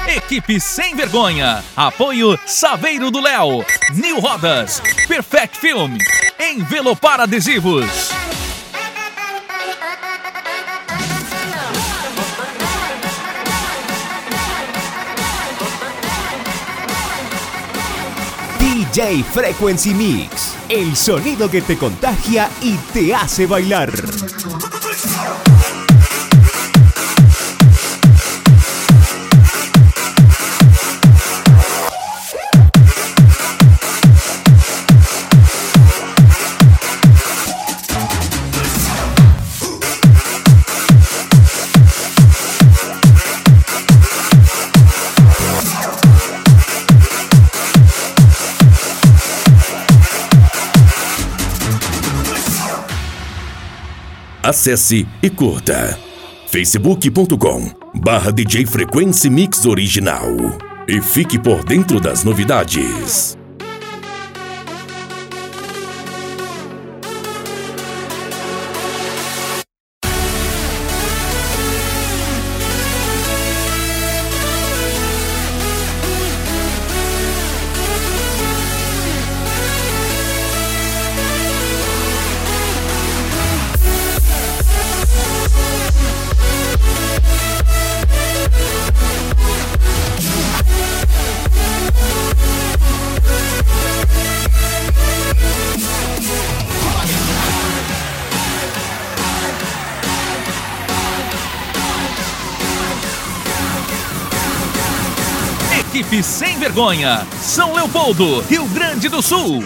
Equipe Sem Vergonha. Apoio Saveiro do Léo. New Rodas. Perfect Film. Envelopar Adesivos. DJ Frequency Mix, el sonido que te contagia y te hace bailar. Acesse e curta facebook.com/DJ Frequency Mix Original e fique por dentro das novidades. Equipe Sem Vergonha. São Leopoldo, Rio Grande do Sul.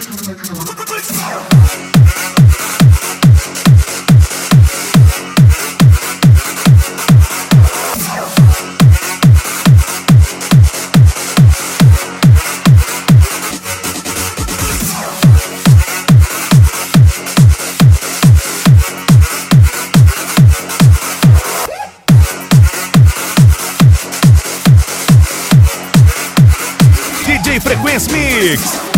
DJ Frequency Mix.